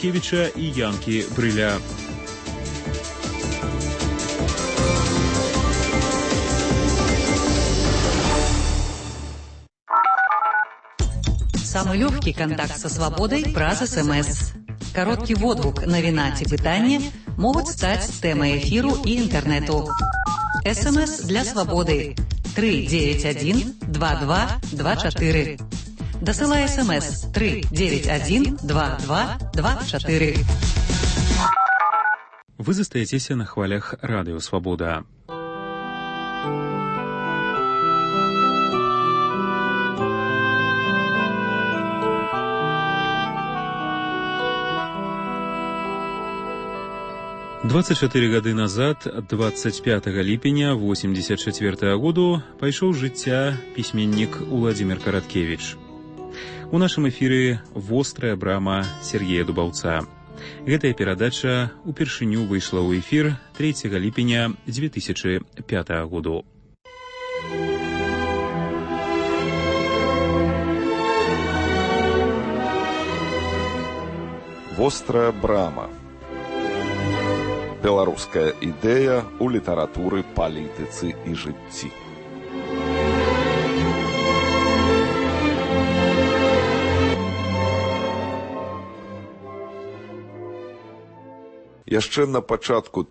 Караткевича и Янки Брыля. Самый легкий контакт со свободой праз СМС. Короткий водгук навіна ці пытанне могуць стаць тэмай эфіру і інтэрнэту. СМС для свабоды 391-2224. Дасылай СМС 391-2224. Вы застаецеся на хвалях Радыё Свабода. Двадцать 4 гады назад, 25 ліпеня 84 году, пайшоў з жыцця пісьменнік Уладзімір Караткевіч. У нашым эфіры «Вострая брама» Сергея Дубаўца. Гэтая перадача упершыню выйшла ў эфір 3 ліпеня 2005 году. «Вострая брама». Беларуская ідэя ў літаратуры, палітыцы і жыцці. Яшчэ на пачатку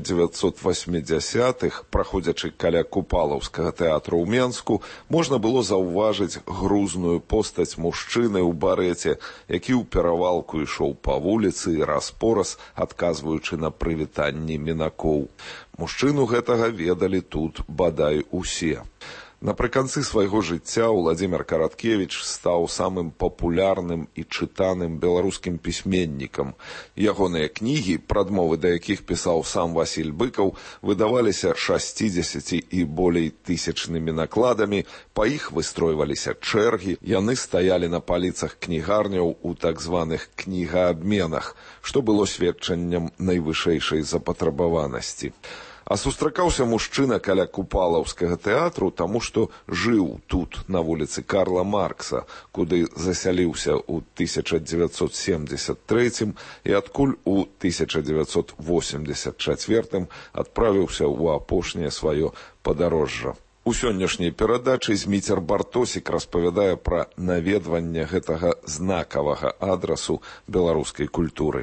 1980-х, праходзячы каля Купалаўскага тэатру ў Менску, можна было заўважыць грузную постаць мужчыны ў барэце, які ў перавалку ішоў па вуліцы раз-пораз, адказваючы на прывітанні мінакоў. Мужчыну гэтага ведалі тут бадай усе. Напрыканцы свайго жыцця Уладзімір Караткевіч стаў самым папулярным і чытаным беларускім пісьменнікам. Ягоныя кнігі, прадмовы да якіх пісаў сам Васіль Быкаў, выдаваліся 60 і болей тысячнымі накладамі, па іх выстройваліся чэргі, яны стаялі на паліцах кнігарняў у так званых кнігаабменах, што было сведчаннем найвышэйшай запатрабаванасці. А сустракаўся мужчына каля Купалаўскага тэатру, таму што жыў тут, на вуліцы Карла Маркса, куды засяліўся ў 1973 і адкуль у 1984 адправіўся ў апошняе сваё падарожжа. У сённяшняй перадачы Зміцер Бартосік распавядае пра наведванне гэтага знакавага адрасу беларускай культуры.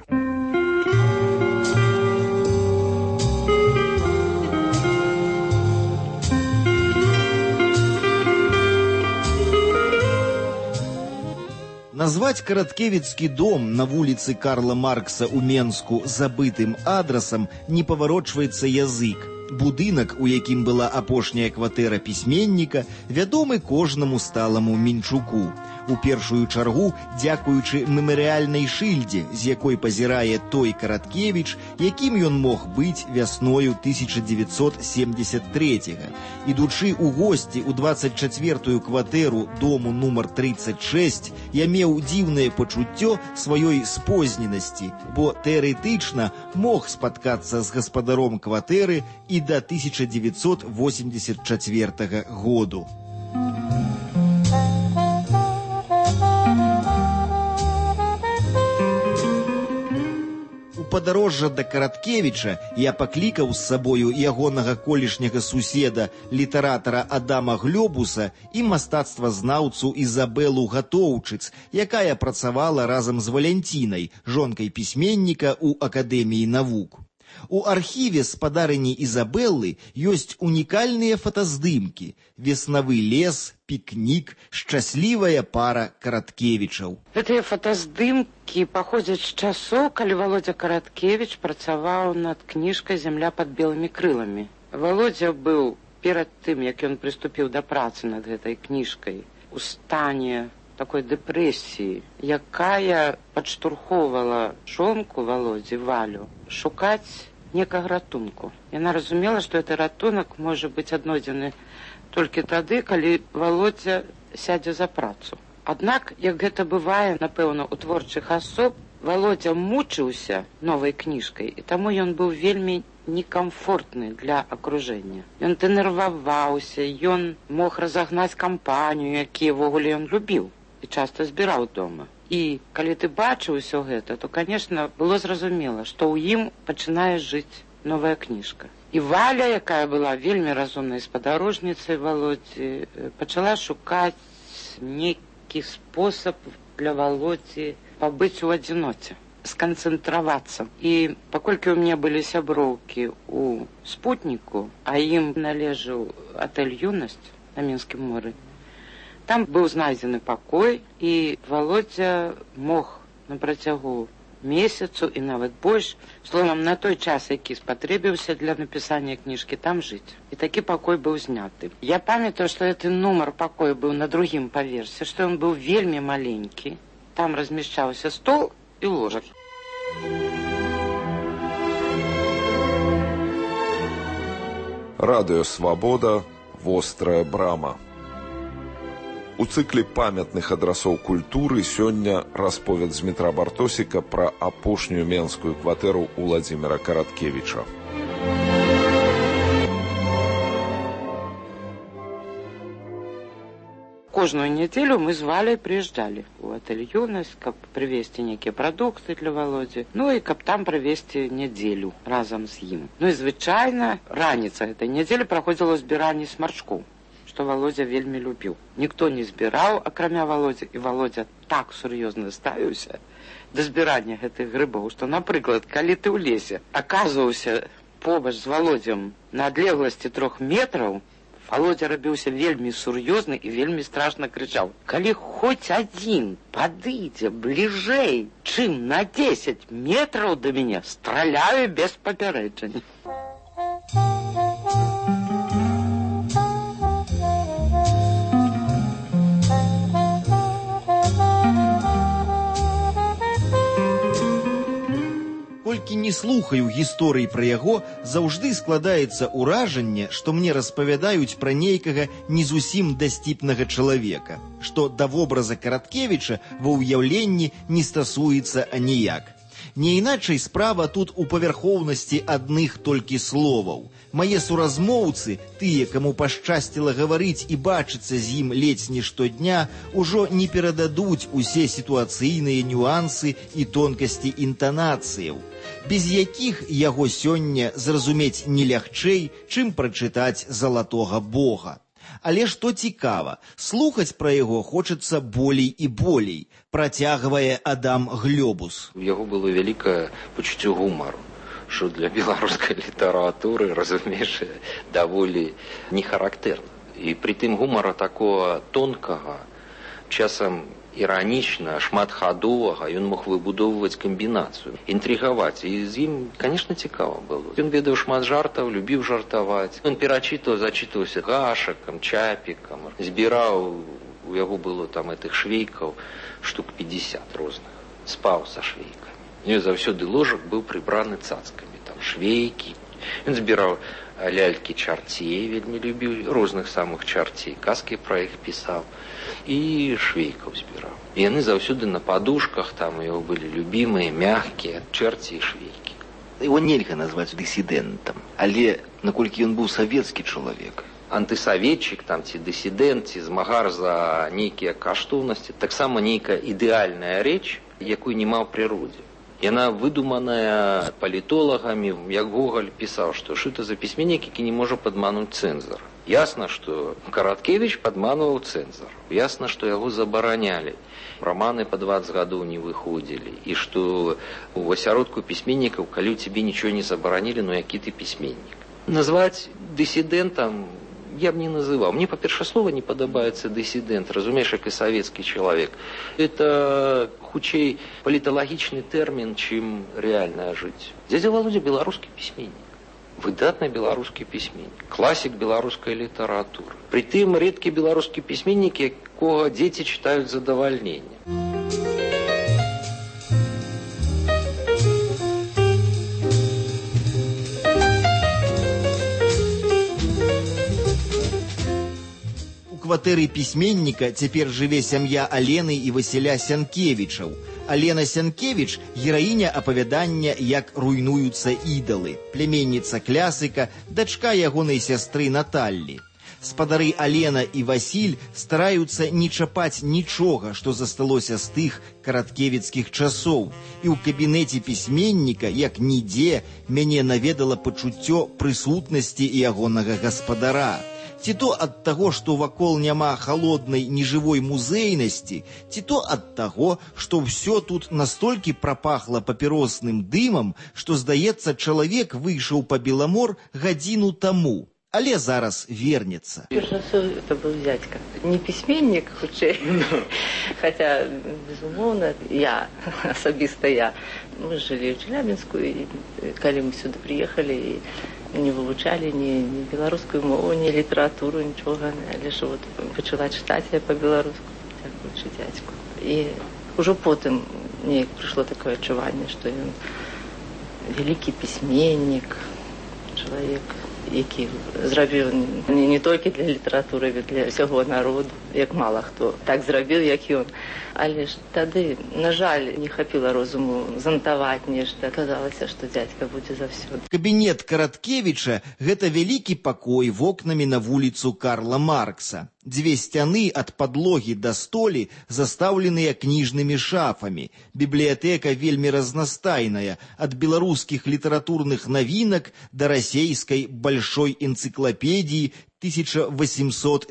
Назваць караткевіцкі дом на вуліцы Карла Маркса ў Менску забытым адрасам не паварочваецца язык. Будынак, у якім была апошняя кватэра пісьменніка, вядомы кожнаму сталаму мінчуку. У першую чаргу дзякуючы мемарыяльнай шыльдзе, з якой пазірае той Караткевіч, якім ён мог быць вясною 1973-го. Ідучы ў госці ў 24-ю кватэру дому нумар 36, я меў дзіўнае пачуццё сваёй спозненасці, бо тэарэтычна мог спаткацца з гаспадаром кватэры і да 1984 году. Падарожжа да Караткевіча я паклікаў з сабою ягонага колішняга суседа, літаратара Адама Глёбуса і мастацтвазнаўцу Ізабелу Гатоўчыц, якая працавала разам з Валянцінай, жонкай пісьменніка ў Акадэміі навук. У архіве спадарыні Ізабеллы ёсць унікальныя фотаздымкі: веснавы лес, пікнік, шчаслівая пара Караткевічаў. Гэтыя фотаздымкі паходзяць з часоў, калі Володя Караткевіч працаваў над кніжкай «Зямля пад белымі крыламі». Володя быў перад тым, як ён прыступіў да працы над гэтай кніжкай, у стане такой дэпрэсіі, якая падштурхоўвала жонку Володзі, Валю, шукаць некага ратунку. Яна разумела, што гэты ратунак можа быць аднойдзены толькі тады, калі Володя сядзе за працу. Аднак, як гэта бывае, напэўна, у творчых асоб, Володя мучыўся новай кніжкай, і таму ён быў вельмі некамфортны для акружэння. Ён тэнерваваўся, ён мог разагнаць кампанію, якія ўвогуле ён любіў і часта збіраў дома. І калі ты бачыў усё гэта, то, конечно, было зразумела, што ў ім пачынае жыць новая кніжка. І Валя, якая была вельмі разумнай спадарожніцай Володзі, пачала шукаць нейкі спосаб для Володзі пабыць у адзіноце, сканцэнтравацца. І паколькі ў мяне былі сяброўкі ў спутніку, а ім належаў атэль «Юнасць» на Мінскім моры, там быў знайдзены пакой, і Володзя мог на працягу месяцу і нават больш, словам, на той час, які спатрэбіўся для напісання кніжкі, там жыць. І такі пакой быў зняты. Я памятаю, што гэты нумар пакоя быў на другім паверсе, што ён быў вельмі маленькі. Там размяшчаўся стол і ложак. Радыё «Свабода», вострая брама. У цыкле памятных адрасоў культуры сёння расповед Змітра Бартосіка пра апошнюю менскую кватэру Уладзіміра Караткевіча. Кожную нядзелю мы з Валяй прыязджалі ў атэль «Юнасць», каб прывезці нейкія прадукты для Володзі, ну і каб там правесці нядзелю разам з ім. Ну і звычайна раніца гэтай нядзелі праходзіла збіранне смарчкоў, што Володзя вельмі любіў. Ніхто не збіраў, акрамя Володзі, і Володзя так сур'ёзна ставіўся да збірання гэтых грыбоў, што, напрыклад, калі ты ў лесе аказваўся побач з Володзем на адлегласці 3 метраў, Володзя рабіўся вельмі сур'ёзны і вельмі страшна крычаў: «Калі хоць адзін падыдзе бліжэй, чым на 10 метраў да мяне, страляю без папярэджання». Колькі не слухаю гісторый пра яго, заўжды складаецца ўражанне, што мне распавядаюць пра нейкага не зусім дасціпнага чалавека, што да вобраза Караткевіча ва ўяўленні не стасуецца аніяк. Не іначай справа тут у павярхоўнасці адных толькі словаў. Мае суразмоўцы, тыя, каму пашчасціла гаварыць і бачыцца з ім ледзь не штодня, ужо не перададуць усе сітуацыйныя нюансы і тонкасці інтанацыяў, без якіх яго сёння зразумець не лягчэй, чым прачытаць «Залатога Бога». Але што цікава, слухаць пра яго хочацца болей і болей, працягвае Адам Глёбус. У яго было вялікае пачуццё гумару, што для беларускай літаратуры, разумееш, даволі не характэрна. І притым гумара такого тонкага, часам іранічна, шматхадовага, ён мог выбудоўваць камбінацыю, інтрыгаваць. І з ім, конечно, цікава было. Ён ведаў шмат жартаў, любіў жартаваць. Ён перачытваў, зачытваўся Гашакам, Чапікам, збіраў, у яго было там этих швейкаў штук 50 розных. Спаў са швейкамі. У него заўсёды ложак быў прыбраны цацкамі, там швейкі. Ён збіраў лялькі чарцей, вельмі любіў розных самых чарцей, казкі пра іх пісаў. І швейкаў збіраў. І яны заўсёды на падушках, там у яго былі любімыя, мягкія чэрці і швейкі. Его нельга назваць дысідэнтам, але наколькі ён быў савецкі чалавек. Антысаветчык там, ці дысідэнт, ці змагар за нейкія каштоўнасці, таксама нейкая ідэальная рэч, якую няма ў прыродзе. Яна выдуманая палітолагамі, як Гоголь пісаў, што это за пісьменнік, які не можа падмануць цэнзар. Ясна, што Караткевіч падманваў цэнзар. Ясна, што яго забаранялі. Раманы па 20 гадоў не выходзілі. І што у асяродку пісьменнікаў, калі ў цябе нічого не забаранілі, ну які ты пісьменнік. Назваць дысідэнтам я б не называў. Мне, па-першае, слова не падабаецца дысідэнт, разумееш, як і савецкі чалавек. Это хутчэй паліталагічны тэрмін, чым рэальнае жыццё. Дзядзя Володя беларускі пісьменнік. Выдатны беларускі пісьменнік, класік беларускай літаратуры. Притым рэдкі беларускі пісьменнік, якога дзеці чытаюць з задавальненнем. У кватэры пісьменніка цяпер жыве сям'я Алены і Васіля Сянкевічаў. Алена Сянкевіч – гераіня апавядання «Як руйнуюцца ідалы», пляменніца клясыка, дачка ягонай сястры Наталлі. Спадары Алена і Васіль стараюцца не чапаць нічога, што засталося з тых караткевіцкіх часоў. І ў кабінеце пісьменніка, як нідзе, мяне наведала пачуццё прысутнасці ягонага гаспадара. Ці то ад таго, што вакол няма халоднай нежывой музейнасці, ці то ад таго, што ўсё тут настолькі прапахла папіросным дымам, што, здаецца, чалавек выйшаў па Беламор гадзіну таму, але зараз вернецца. Перш за ўсё, это быў дзядзька. Не пісьменнік, хутчэй, хаця, безумоўна, асабіста я. Мы жылі ў Челябінску, і калі мы сюды прыехалі, не вывучалі ні беларускую мову, ні літаратуру, нічога, але ж вот пачала чытаць я па-беларуску, дзякуючы дзядзьку. І ўжо потым неяк прыйшло такое адчуванне, што ён вялікі пісьменнік, чалавек, які зрабіў не толькі для літаратуры, але для ўсяго народу, як мала хто так зрабіў, як ён. Але ж тады, на жаль, не хапіла розуму занатаваць нешта. Казалася, што дзядзька будзе заўсёды. Кабінет Караткевіча – гэта вялікі пакой вокнамі на вуліцу Карла Маркса. Дзве сцяны ад падлогі да столі застаўленыя кніжнымі шафамі. Бібліятэка вельмі разнастайная, ад беларускіх літаратурных навінак да расейскай большой энцыклапедіі 1896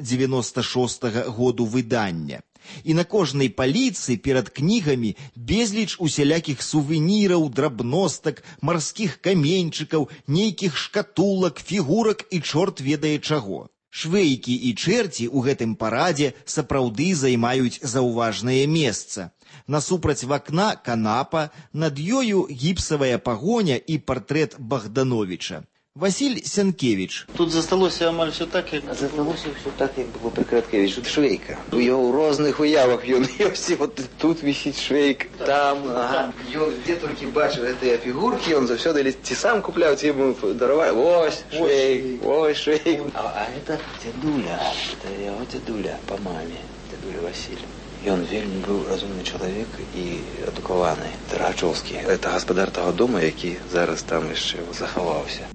году выдання. І на кожнай паліцы перад кнігамі безліч усялякіх сувеніраў, драбностак, марскіх каменьчыкаў, нейкіх шкатулак, фігурак і чорт ведае чаго. Швейкі і чэрці ў гэтым парадзе сапраўды займаюць заўважнае месца. Насупраць вакна канапа, над ёю гіпсавая пагоня і партрэт Богдановича. Васіль Сянкевіч. Тут засталося амаль все так, як... Засталося все так, як було при Караткевичу. Швейка. У його в різних уявах він всі, от тут висить швейк, там, ага. Він де тільки бачив ці фігурки, він завжди ті сам купляв, ті йому дарував. Ось швейк, ось швейк. А це дедуля, це його дедуля по мамі, дедуля Василь. Ён вельмі быў разумны чалавек і адукаваны. Таргачоўскі. Это гаспадар таго дома, які зараз там яшчэ захаваўся.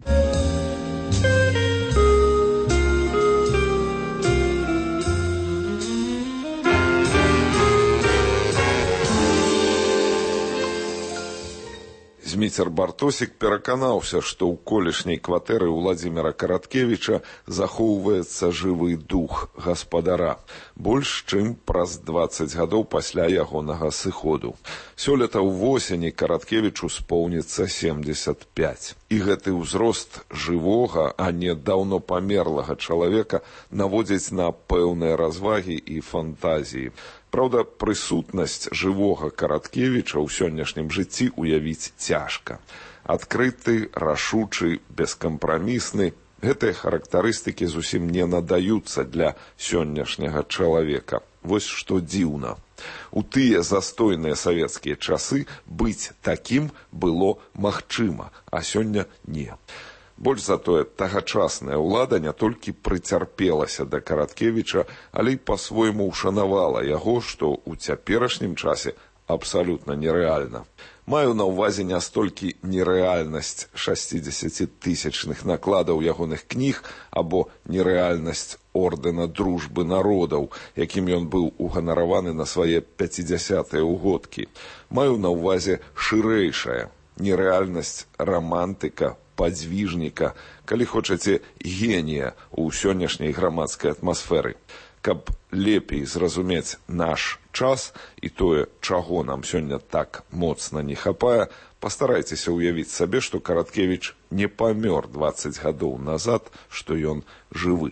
Зміцер Бартосік пераканаўся, што ў колішняй кватэры Уладзіміра Караткевіча захоўваецца жывы дух гаспадара, больш чым праз 20 гадоў пасля ягонага сыходу. Сёлета ўвосені Караткевічу споўніцца 75. І гэты ўзрост жывога, а не даўно памерлага чалавека наводзіць на пэўныя развагі і фантазіі. Праўда, прысутнасць жывога Караткевіча ў сённяшнім жыцці уявіць цяжка. Адкрыты, рашучы, бескампрамісны – гэтыя характарыстыкі зусім не надаюцца для сённяшняга чалавека. Вось што дзіўна. У тыя застойныя савецкія часы быць такім было магчыма, а сёння не. Больш за тое, тагачасная ўлада не толькі прыцярпелася да Караткевіча, але і па-свойму ўшанавала яго, што ў цяперашнім часе абсалютна нерэальна. Маю на ўвазе не столькі нерэальнасць 60-тысячных накладаў ягоных кніг або нерэальнасць ордэна дружбы народаў, якім ён быў уганараваны на свае 50-е ўгодкі. Маю на ўвазе шырэйшая нерэальнасць рамантыка, падзвіжніка, калі хочаце, генія ў сённяшняй грамадскай атмасферы. Каб лепей зразумець наш час і тое, чаго нам сёння так моцна не хапае, пастарайцеся ўявіць сабе, што Караткевіч не памёр 20 гадоў назад, што ён жывы.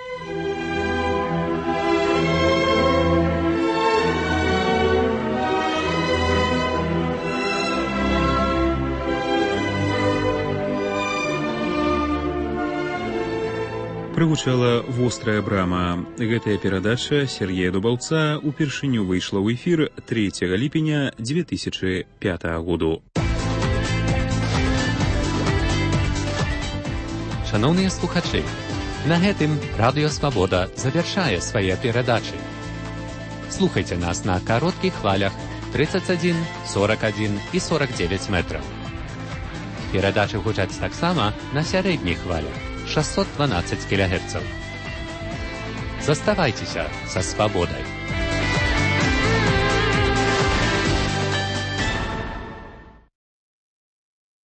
Прагучала вострая брама. Гэтая перадача Сергея Дубаўца упершыню выйшла ў эфір 3 ліпеня 2005 году. Шановныя слухачы, на гэтым Радыё Свабода завяршае свае перадачы. Слухайце нас на кароткіх хвалях 31, 41 і 49 метраў. Перадачы гучаць таксама на сярэдніх хвалях 612 кГц. Заставайцеся са свабодай.